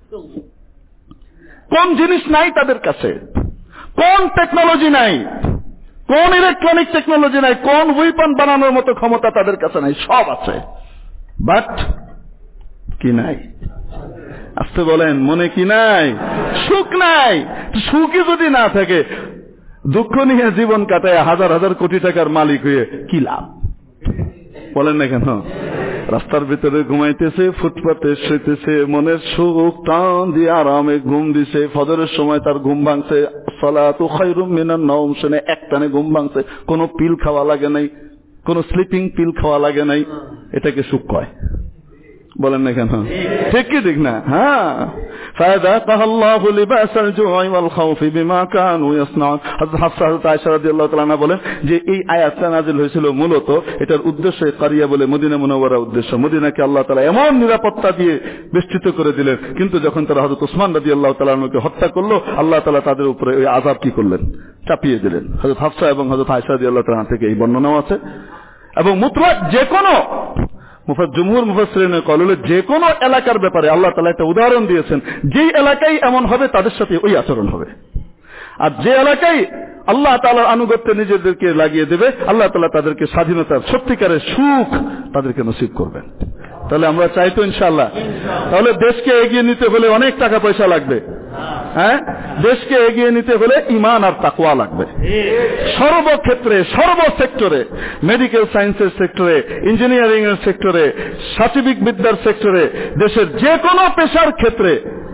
কোন জিনিস নাই তাদের কাছে, কোন টেকনোলজি নাই, কোন ইলেকট্রনিক টেকনোলজি নাই, কোন ওয়েপন বানানোর মতো ক্ষমতা তাদের কাছে নাই, সব আছে, বাট কি নাই? আসতে বলেন, মনে কি নাই, সুখ নাই। সুখই যদি না থাকে, দুঃখ নিয়ে জীবন কাটায় হাজার হাজার কোটি টাকার মালিক হয়ে কি লাভ? বলেন না কেন? রাস্তার ভিতরে ঘুমাইতেছে, ফুটপাতে শুইতেছে, মনের সুখ টান দিয়ে আরামে ঘুম দিছে, ফজরের সময় তার ঘুম ভাঙছে, সালাতু খায়রুম মিনান নাওম শুনে একটানে ঘুম ভাঙছে, কোনো পিল খাওয়া লাগে নাই, কোনো স্লিপিং পিল খাওয়া লাগে নাই। এটাকে সুখ কয়? বলেন না কেন? ঠিক কি ঠিক না? হ্যাঁ, فَأَذَاقَهَا اللَّهُ لِبَاسَ الْجُوعِ وَالْخَوْفِ بِمَا كَانُوا يَصْنَعُونَ। হযরত হাফসা হযরত আয়েশা রাদিয়াল্লাহু তাআলা বলেন যে এই আয়াতটা নাযিল হয়েছিল মূলত এটার উদ্দেশ্য কারিয়া বলে মদিনা মুনাওয়ারা উদ্দেশ্য, মদিনাকে আল্লাহ তাআলা এমন নিরাপত্তা দিয়ে বেষ্টিত করে দিলেন, কিন্তু যখন তারা হযরত ওসমান রাদিয়াল্লাহু তাআলা আনহুকে হত্যা করলো আল্লাহ তাআলা তাদের উপরে ওই আযাব কি করলেন? চাপিয়ে দিলেন। হযরত হাফসা এবং হযরত আয়েশা রাদিয়াল্লাহু তাআলা থেকে এই বর্ণনাও আছে। এবং মুতলাক যে কোনো জুমহুর মুফাসসিরিনের কওল হলো যে কোনো এলাকার ব্যাপারে আল্লাহ তাআলা একটা উদাহরণ দিয়েছেন, যেই এলাকায় এমন হবে তাদের সাথে ওই আচরণ হবে, আর যে এলাকায় আল্লাহ তাআলার আনুগত্যে নিজেদেরকে লাগিয়ে দেবে আল্লাহ তাআলা তাদেরকে স্বাধীনতার সত্যিকারের সুখ তাদেরকে নসিব করবেন। তাহলে আমরা চাই তো ইনশাআল্লাহ। তাহলে দেশকে এগিয়ে নিতে হলে অনেক টাকা পয়সা লাগবে, হ্যাঁ, দেশকে এগিয়ে নিতে হলে ঈমান আর তাকওয়া লাগবে। সর্বক্ষেত্রে, সর্বসেক্টরে, মেডিকেল সায়েন্সের সেক্টরে, ইঞ্জিনিয়ারিং এর সেক্টরে, সাচিবিক বিদ্যার সেক্টরে, দেশের যে কোনো পেশার ক্ষেত্রে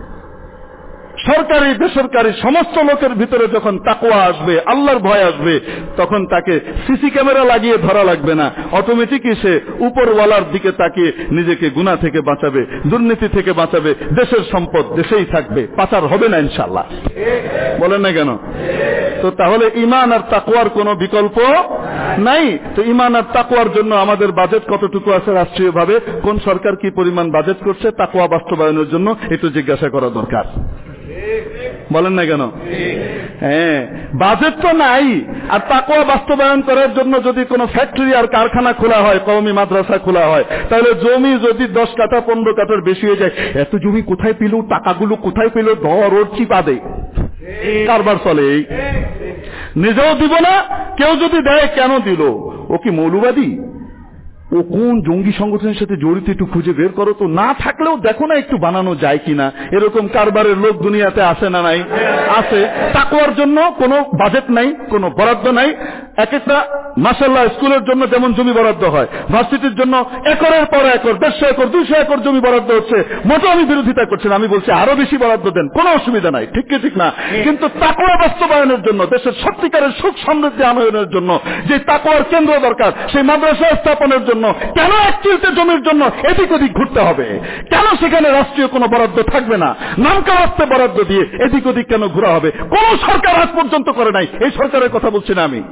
সরকারি বেসরকারি সমস্ত লোকের ভিতরে যখন তাকওয়া আসবে, আল্লাহর ভয় আসবে, তখন তাকে সিসি ক্যামেরা লাগিয়ে ধরা লাগবে না, অটোমেটিকই সে উপরওয়ালার দিকে তাকিয়ে নিজেকে গুনাহ থেকে বাঁচাবে, দুর্নীতি থেকে বাঁচাবে, দেশের সম্পদ দেশেই থাকবে, পাচার হবে না ইনশাআল্লাহ। বলেন না কেন? তো তাহলে ঈমান আর তাকওয়ার কোনো বিকল্প নাই। তো ঈমান আর তাকওয়ার জন্য আমাদের বাজেট কতটুকু আছে রাষ্ট্রীয়ভাবে, কোন সরকার কি পরিমাণ বাজেট করছে তাকওয়া বাস্তবায়নের জন্য একটু জিজ্ঞাসা করা দরকার। বলেন না কেন? হ্যাঁ, বাজেট তো নাই, আর তাকওয়া বাস্তবায়ন করার জন্য যদি কোনো ফ্যাক্টরি আর কারখানা খোলা হয়, কওমি মাদ্রাসা খোলা হয়, তাহলে জমি যদি 10 কাঠা 15 কাঠার বেশি হয়ে যায়, এত জমি কোথায় পেল, টাকাগুলো কোথায় পেল, দর ওর চিপা দেয়, কারবার চলে। এই নিজেও দিব না, কেউ যদি দেয় কেন দিল, ও কি মৌলবাদী, ও কোন জঙ্গি সংগঠনের সাথে জড়িত একটু খুঁজে বের করো তো, না থাকলেও দেখো না একটু বানানো যায় কিনা। এরকম কারবারের লোক দুনিয়াতে আছে না নাই? আছে। তাকওয়ার জন্য কোনো বাজেট নাই, কোনো বরাদ্দ নাই। এক একটা মাশাআল্লাহ স্কুলের জন্য যেমন জমি বরাদ্দ হয়, ভার্সিটির জন্য একরের পর একর, 150 একর 200 একর জমি বরাদ্দ হচ্ছে। মোটেও আমি বিরোধিতা করছি না, আমি বলছি আরো বেশি বরাদ্দ দেন, কোনো অসুবিধা নাই, ঠিক কি ঠিক না? কিন্তু তাকওয়া বাস্তবায়নের জন্য, দেশের সত্যিকারের সুখ সমৃদ্ধি আনয়নের জন্য যে তাকওয়ার কেন্দ্র দরকার, সেই মাদ্রাসা স্থাপনের জন্য কেন এক চিলতে জমির জন্য এদিক ওদিক ঘুরতে হবে? কেন সেখানে রাষ্ট্রীয় কোনো বরাদ্দ থাকবে না? নামকাওয়াস্তে বরাদ্দ দিয়ে এদিক ওদিক কেন ঘোরা হবে? কোন সরকার আজ পর্যন্ত করে নাই। এই সরকারের কথা বলছি না আমি,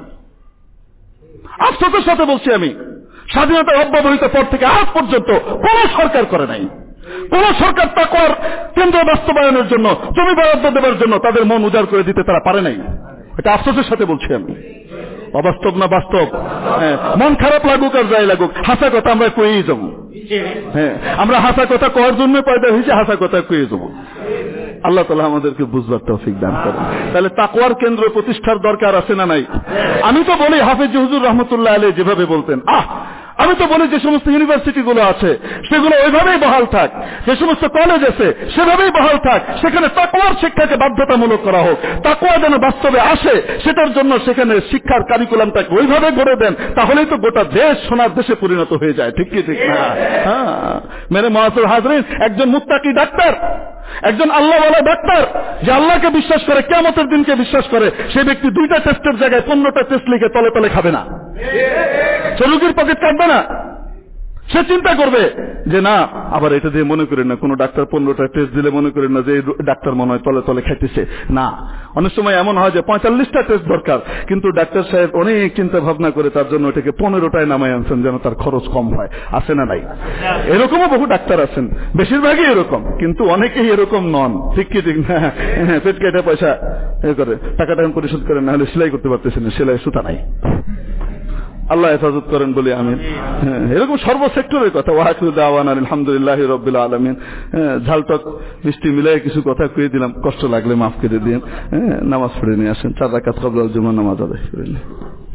আফসোসের সাথে বলছি আমি, স্বাধীনতা অব্যবহিত পর থেকে আজ পর্যন্ত কোন সরকার করে নাই। কোন সরকার তাকওয়ার কেন্দ্র বাস্তবায়নের জন্য, জমি বরাদ্দ দেওয়ার জন্য তাদের মন উজাড় করে দিতে তারা পারে নাই। এটা আফসোসের সাথে বলছি আমি। অবাস্তব না বাস্তব? হ্যাঁ, মন খারাপ লাগুক আর যাই লাগুক, হাসা কথা আমরা কয়েই যাবো। হ্যাঁ, আমরা হাসা কথা করার জন্য পয়দা হয়েছে, হাসা কথা কয়ে যাবো। আল্লাহ তাআলা আমাদেরকে বুঝবার তৌফিক দান করেন। তাহলে তাকওয়ার কেন্দ্র প্রতিষ্ঠার দরকার আছে না নাই? আমি তো বলি হাফেজ হুজুর রহমতুল্লাহ আলাইহি যেভাবে বলতেন, আমি তো বলি যে সমস্ত ইউনিভার্সিটিগুলো আছে সেগুলো ওইভাবেই বহাল থাক, যে সমস্ত কলেজ আছে সেভাবেই বহাল থাক, সেখানে তাকওয়ার শিক্ষাকে বাধ্যতামূলক করা হোক, তাকওয়া যেন বাস্তবে আসে সেটার জন্য সেখানে শিক্ষার কারিকুলামটাকে ওইভাবে গড়ে দেন, তাহলেই তো গোটা দেশ সোনার দেশে পরিণত হয়ে যায়, ঠিক কি ঠিক না? হ্যাঁ, মেরে মুআজ্জাজ হাজরিন, একজন মুত্তাকি ডাক্তার, একজন আল্লাহওয়ালা ডাক্তার যে আল্লাহকে বিশ্বাস করে, কিয়ামতের দিনকে বিশ্বাস করে, সেই ব্যক্তি 2টা টেস্টের জায়গায় 15টা টেস্ট লিখে তলে তলে খাবে না, সে রোগীর পকেট কাটবে না। সে চিন্তা করবে যে না, আবার এটা দিয়ে মনে করেন না, কোন ডাক্তার 15টা টেস্ট দিলে মনে করেন না যে ডাক্তার মনে হয় তলে তলে খাইতেছে। না, অনেক সময় এমন হয় যে 45টা টেস্ট দরকার, কিন্তু ডাক্তার সাহেব অনেক চিন্তা ভাবনা করে তার জন্য এটাকে 15টায় নামায় আনছেন যেন তার খরচ কম হয়। আছে না নাই? এরকমও বহু ডাক্তার আছেন, বেশিরভাগই এরকম, কিন্তু অনেকেই এরকম নন, ঠিক কি ঠিক না? পেট কেটে পয়সা করে টাকাটা পরিশোধ করেন, না হলে সেলাই করতে পারতেছেন না, সেলাই সুতা নাই। আল্লাহ হেফাজত করেন বলি আমিন। এরকম সর্বসেক্টরের কথা। ওয়াহিদু দাওয়ানা আলহামদুলিল্লাহি রাব্বিল আলামিন। ঝালটক মিষ্টি মিলাই কিছু কথা কয়ে দিলাম, কষ্ট লাগলে মাফ করে দিন। নামাজ পড়ে নিয়ে আসেন, 4 রাকাত ক্বাবলাল জুমা নামাজ আদায় করে নিন।